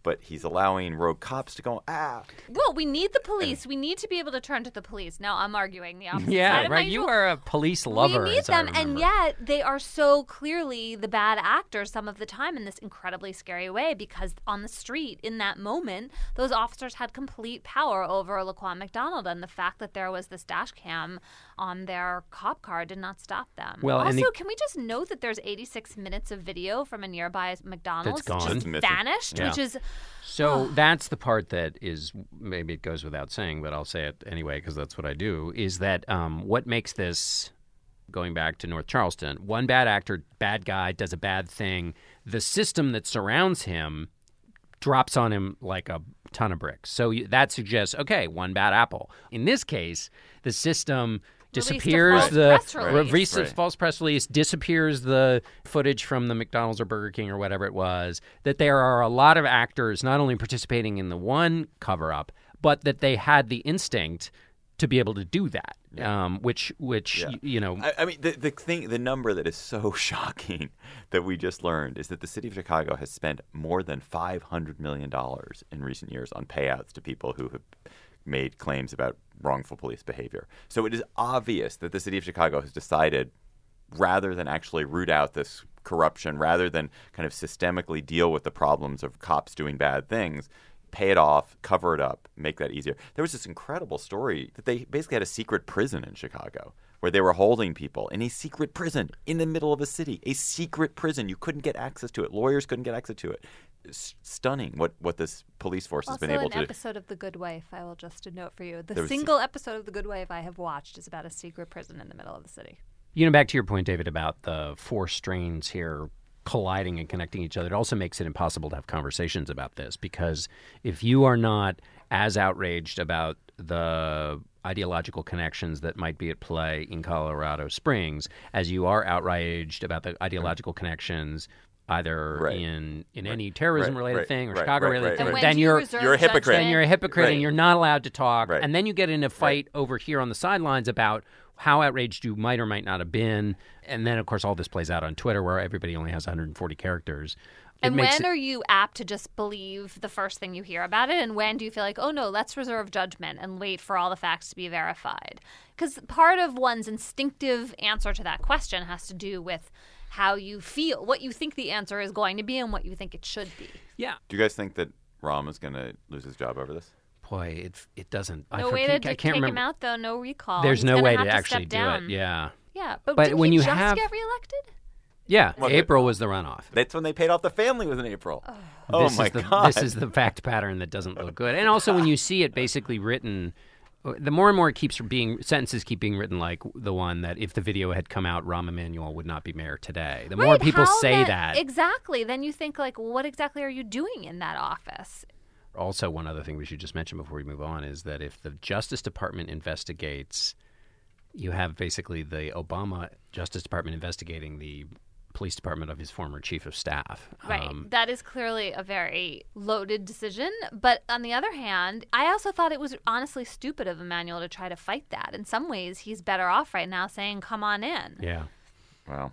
but he's allowing rogue cops to go, ah. Well, we need the police. We need to be able to turn to the police. Now, I'm arguing the opposite Yeah, side of my right. You usual- are a police lover. We need as I them, and remember. yet they are so clearly the bad actors some of the time in this incredibly scary way, because on the street in that moment, those officers had complete power over Laquan McDonald, and the fact that there was this dash cam on their cop car did not stop them. Well, and also, the- can we just note that there's eighty-six minutes of video from a nearby McDonald's That's gone. just Missing. vanished, Yeah. which is So that's the part that is, maybe it goes without saying, but I'll say it anyway because that's what I do, is that um, what makes this, going back to North Charleston, one bad actor, bad guy, does a bad thing. The system that surrounds him drops on him like a ton of bricks. So you- that suggests, okay, one bad apple. In this case, the system Released a disappears false the press release. release Right. false press release, disappears the footage from the McDonald's or Burger King or whatever it was, that there are a lot of actors not only participating in the one cover-up, but that they had the instinct to be able to do that, um, which, which Yeah. y- you know... I, I mean, the, the thing, the number that is so shocking that we just learned is that the city of Chicago has spent more than five hundred million dollars in recent years on payouts to people who have made claims about wrongful police behavior. So it is obvious that the city of Chicago has decided, rather than actually root out this corruption, rather than kind of systemically deal with the problems of cops doing bad things, pay it off, cover it up, make that easier. There was this incredible story that they basically had a secret prison in Chicago where they were holding people in a secret prison in the middle of a city, a secret prison. You couldn't get access to it. Lawyers couldn't get access to it. It's stunning what, what this police force has also been able an to do. episode of The Good Wife. I will just note for you. The There was- single episode of The Good Wife I have watched is about a secret prison in the middle of the city. You know, back to your point, David, about the four strains here colliding and connecting each other, it also makes it impossible to have conversations about this, because if you are not as outraged about the ideological connections that might be at play in Colorado Springs as you are outraged about the ideological connections either Right. in in Right. any terrorism-related Right. thing or Right. Chicago-related Right. thing, Right. when then do you you're reserve you're a hypocrite. judgment? then you're a hypocrite Right. and you're not allowed to talk. Right. And then you get in a fight over here on the sidelines about how outraged you might or might not have been. And then, of course, all this plays out on Twitter where everybody only has one hundred forty characters. It And makes when it- are you apt to just believe the first thing you hear about it? And when do you feel like, oh no, let's reserve judgment and wait for all the facts to be verified? Because part of one's instinctive answer to that question has to do with how you feel, what you think the answer is going to be and what you think it should be. Yeah. Do you guys think that Rahm is going to lose his job over this? Boy, it it doesn't. I No forget- way to I d- can't take remember. him out, though. No recall. There's He's no gonna way have to step actually do down. it. Yeah. Yeah, but, But didn't when he you just have- get reelected? Yeah. Well, April was the runoff. That's when they paid off the family was in April. Oh, this my is the, God. This is the fact pattern that doesn't look good. And also when you see it basically written, the more and more it keeps being, sentences keep being written like the one that if the video had come out, Rahm Emanuel would not be mayor today. The more Right, people how say that- that. Exactly. Then you think, like, what exactly are you doing in that office? Also, one other thing we should just mention before we move on is that if the Justice Department investigates, you have basically the Obama Justice Department investigating the police department of his former chief of staff. Right. Um, that is clearly a very loaded decision. But on the other hand, I also thought it was honestly stupid of Emmanuel to try to fight that. In some ways, he's better off right now saying, come on in. yeah. Wow.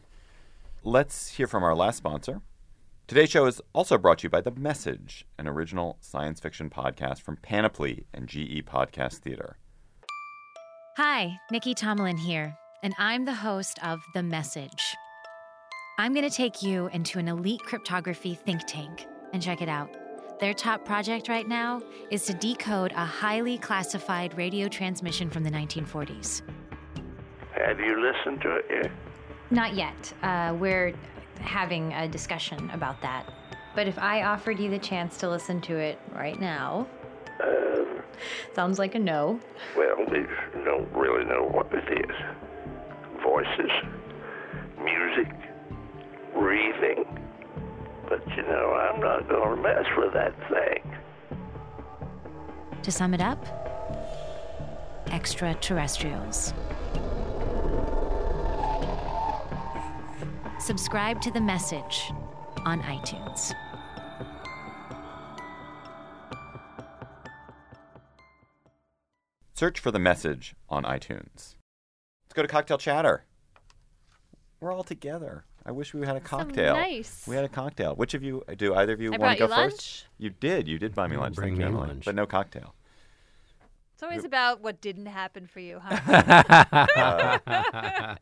Let's hear from our last sponsor. Today's show is also brought to you by The Message, an original science fiction podcast from Panoply and G E Podcast Theater. Hi, Nikki Tomlin here, and I'm the host of The Message. I'm going to take you into an elite cryptography think tank and check it out. Their top project right now is to decode a highly classified radio transmission from the nineteen forties. Have you listened to it yet? Not yet. Uh, we're having a discussion about that. But if I offered you the chance to listen to it right now, Um, sounds like a no. well, you don't really know what it is. Voices, music, breathing. But, you know, I'm not going to mess with that thing. To sum it up, extraterrestrials. Subscribe to The Message on iTunes. Search for The Message on iTunes. Let's go to Cocktail Chatter. We're all together. I wish we had a cocktail. So nice. We had a cocktail. Which of you do either of you I want brought to go you lunch. first? You did. You did buy me lunch. Bring Thank you, me Emily. lunch. But no cocktail. It's always about what didn't happen for you, huh? Uh,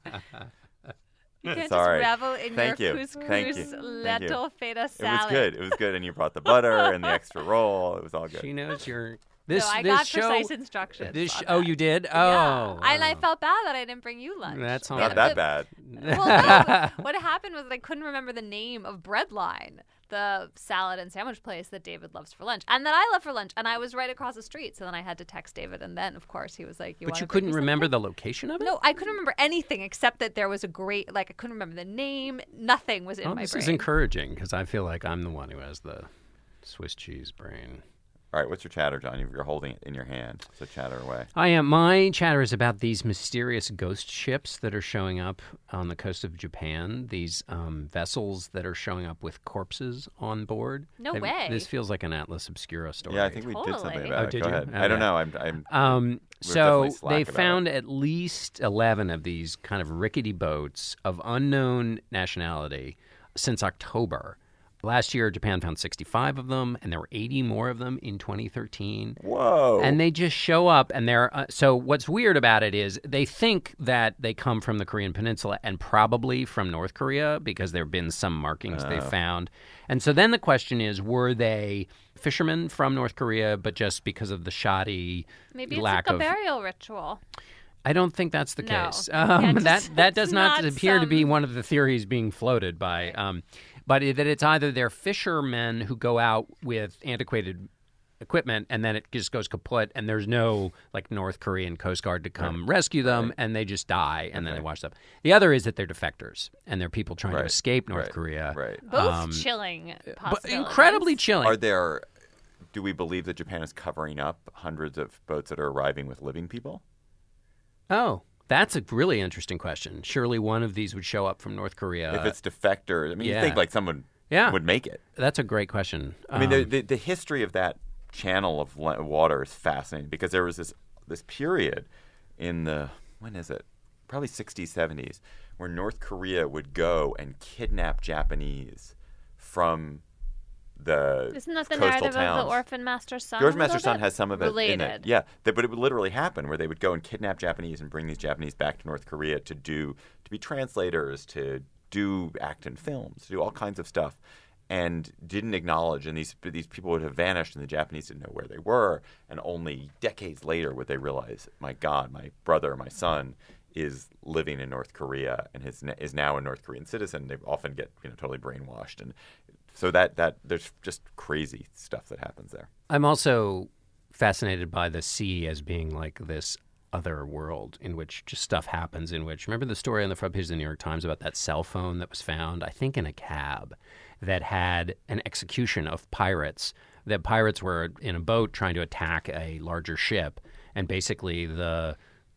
You can't Sorry. just revel in Thank your you. couscous Thank you. Thank you. lentil feta It was salad. good. It was good. And you brought the butter and the extra roll. It was all good. She knows you're. This, no, I this got show, precise instructions. This sh- on oh, that. you did? Yeah. Oh. And I wow. felt bad that I didn't bring you lunch. That's Yeah, Not the- that bad. Well, no. What happened was that I couldn't remember the name of Breadline, the salad and sandwich place that David loves for lunch, and that I love for lunch. And I was right across the street, so then I had to text David. And then, of course, he was like, "You." But wanna you bring couldn't me remember something? the location of it? No, I couldn't remember anything except that there was a great. Like I couldn't remember the name. Nothing was in Oh, my this brain. is encouraging because I feel like I'm the one who has the Swiss cheese brain. All right. What's your chatter, John? You're holding it in your hand. So chatter away. I am. My chatter is about these mysterious ghost ships that are showing up on the coast of Japan. These um, vessels that are showing up with corpses on board. No They- way. This feels like an Atlas Obscura story. Yeah, I think we did Totally. something Oh, about it. did Go you? ahead. Oh, I don't yeah. know. I'm. I'm Um, We're so definitely slack they about found it. at least eleven of these kind of rickety boats of unknown nationality since October. Last year, Japan found sixty-five of them, and there were eighty more of them in twenty thirteen. Whoa. And they just show up, and they're uh, so. What's weird about it is they think that they come from the Korean Peninsula and probably from North Korea because there have been some markings they Oh. found. And so then the question is, were they fishermen from North Korea, but just because of the shoddy Maybe it's lack like a of burial ritual. I don't think that's the No, case. you Um, can't that just- that does it's not, not appear to be some- one of the theories being floated by. Um, but it, that it's either they're fishermen who go out with antiquated equipment and then it just goes kaput, and there's no like North Korean Coast Guard to come rescue them, and they just die, and then they wash up. The other is that they're defectors and they're people trying to Right, escape North right, Korea. right. Both Um, chilling but possibilities. incredibly chilling. Are there? Do we believe that Japan is covering up hundreds of boats that are arriving with living people? Oh, that's a really interesting question. Surely one of these would show up from North Korea. if it's defectors, I mean, yeah. you think like someone Yeah. would make it. That's a great question. I mean, the, Um, the the history of that channel of la- water is fascinating because there was this this period in the when is it? Probably sixties, seventies, where North Korea would go and kidnap Japanese from the Isn't that the coastal narrative towns. of the Orphan Master's Son? The Orphan a little Master's Son bit? has some of it Related. in it. Yeah, They- but it would literally happen where they would go and kidnap Japanese and bring these Japanese back to North Korea to do to be translators, to do act in films, to do all kinds of stuff, and didn't acknowledge. And these these people would have vanished, and the Japanese didn't know where they were. And only decades later would they realize, my God, my brother, my son is living in North Korea and his, is now a North Korean citizen. They often get you know totally brainwashed, and so that that there's just crazy stuff that happens there. I'm also fascinated by the sea as being like this other world in which just stuff happens in which, remember the story on the front page of the New York Times about that cell phone that was found, I think in a cab, that had an execution of pirates. The pirates were in a boat trying to attack a larger ship, and basically the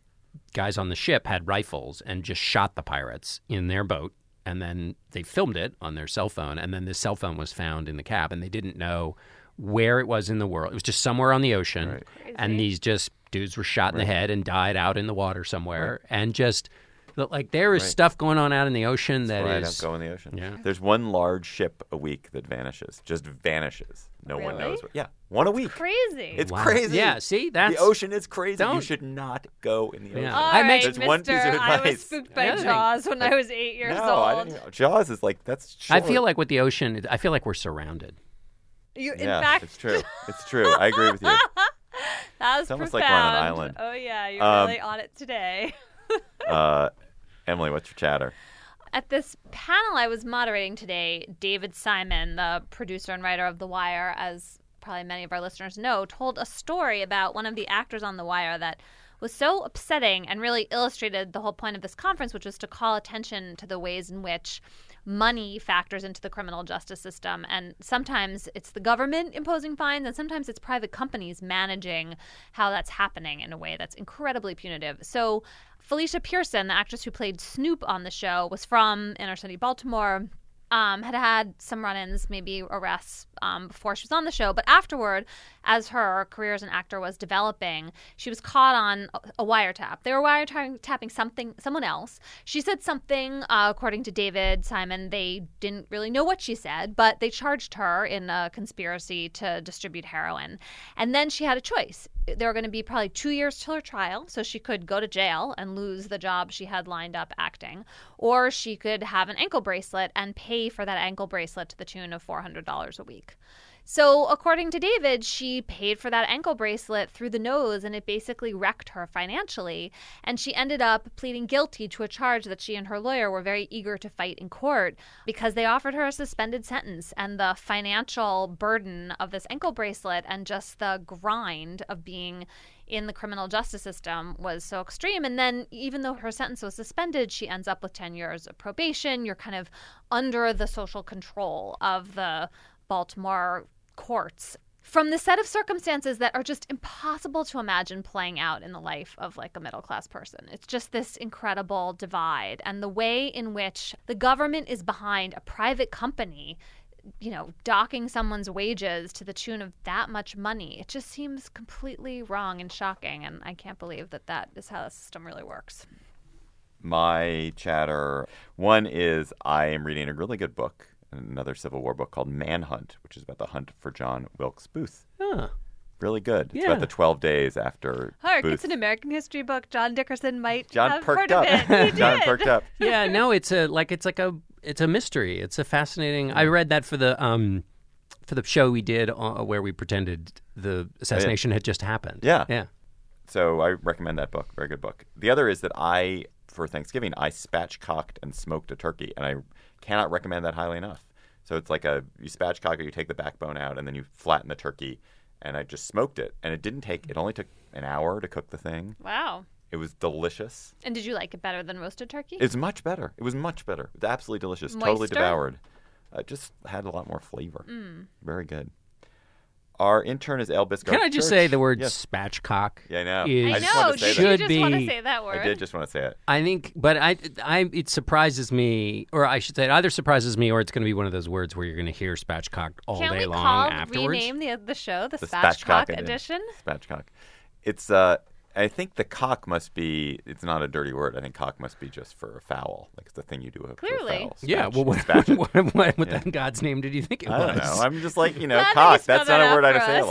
guys on the ship had rifles and just shot the pirates in their boat, and then they filmed it on their cell phone, and then the cell phone was found in the cab, and they didn't know where it was in the world. It was just somewhere on the ocean, Right. and these just dudes were shot in the head and died out in the water somewhere, and just like there is Right. stuff going on out in the ocean that Right, is out go in the ocean. Yeah. There's one large ship a week that vanishes, just vanishes. No one Really? knows. Where, yeah, one a week. Crazy. It's Wow. crazy. Yeah, see, that's the ocean is crazy. Don't- You should not go in the ocean. Yeah. All I right, make- There's mister, one piece of I was advice. spooked by The other thing- Jaws when I was eight years no, old. I didn't know. Jaws is like that's. I short. feel like with the ocean, I feel like we're surrounded. You, in yeah, fact, it's true. It's true. I agree with you. that was It's almost profound. like we're on an island. Oh yeah, you're Um, really on it today. Uh, Emily, what's your chatter? At this panel I was moderating today, David Simon, the producer and writer of The Wire, as probably many of our listeners know, told a story about one of the actors on The Wire that was so upsetting and really illustrated the whole point of this conference, which was to call attention to the ways in which money factors into the criminal justice system. And sometimes it's the government imposing fines, and sometimes it's private companies managing how that's happening in a way that's incredibly punitive. So Felicia Pearson, the actress who played Snoop on the show, was from inner city Baltimore. um, had had some run-ins, maybe arrests um, before she was on the show. But afterward, as her career as an actor was developing, she was caught on a, a wiretap. They were wiretapping something, someone else. She said something, uh, according to David Simon, they didn't really know what she said, but they charged her in a conspiracy to distribute heroin. And then she had a choice. There were going to be probably two years till her trial, so she could go to jail and lose the job she had lined up acting, or she could have an ankle bracelet and pay for that ankle bracelet to the tune of four hundred dollars a week. So according to David, she paid for that ankle bracelet through the nose, and it basically wrecked her financially. And she ended up pleading guilty to a charge that she and her lawyer were very eager to fight in court because they offered her a suspended sentence. And the financial burden of this ankle bracelet and just the grind of being in the criminal justice system was so extreme. And then even though her sentence was suspended, she ends up with ten years of probation. You're kind of under the social control of the Baltimore courts from the set of circumstances that are just impossible to imagine playing out in the life of like a middle-class person. It's just this incredible divide, and the way in which the government is behind a private company, you know, docking someone's wages to the tune of that much money. It just seems completely wrong and shocking, and I can't believe that that is how the system really works. My chatter, one is I am reading a really good book, another Civil War book called Manhunt, which is about the hunt for John Wilkes Booth. Huh. Really good. It's Yeah. about the twelve days after Hark, Booth. it's an American history book. John Dickerson might John have perked heard up. of it. He John did. perked up. Yeah, no, it's a like it's like a it's a mystery. It's a fascinating. I read that for the um for the show we did uh, where we pretended the assassination had just happened. Yeah. Yeah. So I recommend that book. Very good book. The other is that I, for Thanksgiving, I spatchcocked and smoked a turkey, and I cannot recommend that highly enough. So it's like a, you spatchcock it, you take the backbone out, and then you flatten the turkey, and I just smoked it. And it didn't take, it only took an hour to cook the thing. Wow. It was delicious. And did you like it better than roasted turkey? It's much better. It was much better. It was absolutely delicious. Moister? Totally devoured. It uh, just had a lot more flavor. Mm. Very good. Our intern is El Biscard Can I just Church. say the word Yes. spatchcock? Yeah, I know. Is, I just wanted to say Did that. you should just be. want to say that word? I did just want to say it. I think, but I, I, it surprises me, or I should say, it either surprises me, or it's going to be one of those words where you're going to hear spatchcock all Can't day we long call, afterwards. rename the the show the, The Spatchcock Spatchcock Edition? Spatchcock. It's uh I think the cock must be, it's not a dirty word. I think cock must be just for a foul. Like it's the thing you do with a Clearly. foul. Yeah, Spatch- well, what, spatch it. what, what, what Yeah. in God's name did you think it I was? don't know. I'm just like, you know, Glad that cock. you That's spelled not that a word out I for say a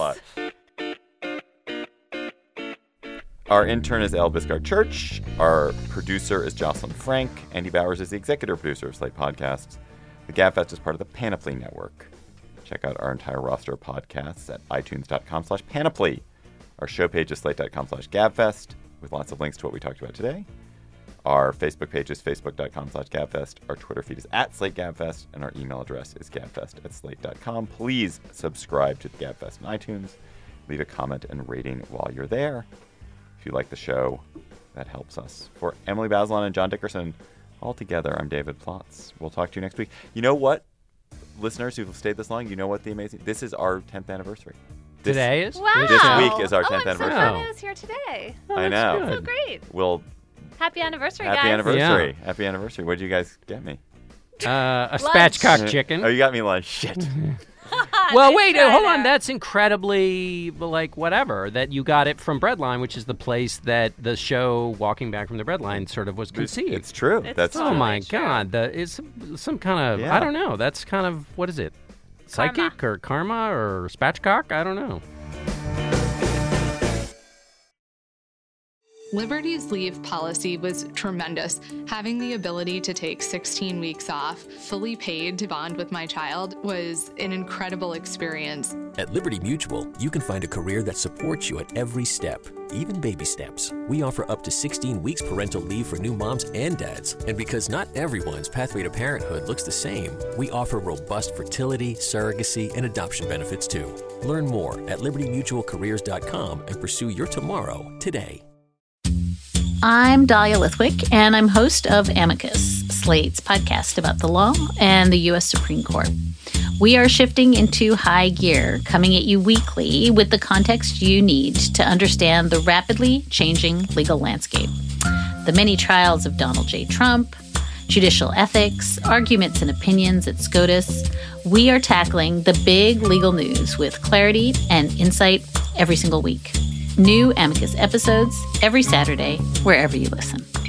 us. lot. Our intern is El Biscard Church. Our producer is Jocelyn Frank. Andy Bowers is the executive producer of Slate Podcasts. The GabFest is part of the Panoply Network. Check out our entire roster of podcasts at itunes.com slash panoply. Our show page is slate.com slash gabfest with lots of links to what we talked about today. Our Facebook page is facebook.com slash gabfest. Our Twitter feed is at Slate Gabfest. And our email address is gabfest at slate dot com. Please subscribe to the Gabfest on iTunes. Leave a comment and rating while you're there. If you like the show, that helps us. For Emily Bazelon and John Dickerson, all together, I'm David Plotz. We'll talk to you next week. You know what, listeners who've stayed this long, you know what the amazing... This is our tenth anniversary. This, Today is? Wow. This week is our oh, tenth I'm so anniversary. glad I was here today. Oh, I that's know. So good. great. We'll... Happy anniversary, Happy guys. anniversary. Happy anniversary. What did you guys get me? Uh, a Lunch. spatchcock chicken. Oh, you got me lunch. Shit. Well, Nice wait, try uh, hold there. on. That's incredibly, like, whatever, that you got it from Breadline, which is the place that the show Walking Back from the Breadline sort of was conceived. It's true. It's That's totally oh, my true. God. The, it's some kind of, Yeah. I don't know. That's kind of, what is it? Psychic Karma. or karma or spatchcock? I don't know. Liberty's leave policy was tremendous. Having the ability to take sixteen weeks off, fully paid to bond with my child, was an incredible experience. At Liberty Mutual, you can find a career that supports you at every step, even baby steps. We offer up to sixteen weeks parental leave for new moms and dads. And because not everyone's pathway to parenthood looks the same, we offer robust fertility, surrogacy, and adoption benefits too. Learn more at liberty mutual careers dot com and pursue your tomorrow today. I'm Dahlia Lithwick, and I'm host of Amicus, Slate's podcast about the law and the U S Supreme Court. We are shifting into high gear, coming at you weekly with the context you need to understand the rapidly changing legal landscape. The many trials of Donald J. Trump, judicial ethics, arguments and opinions at SCOTUS. We are tackling the big legal news with clarity and insight every single week. New Amicus episodes every Saturday, wherever you listen.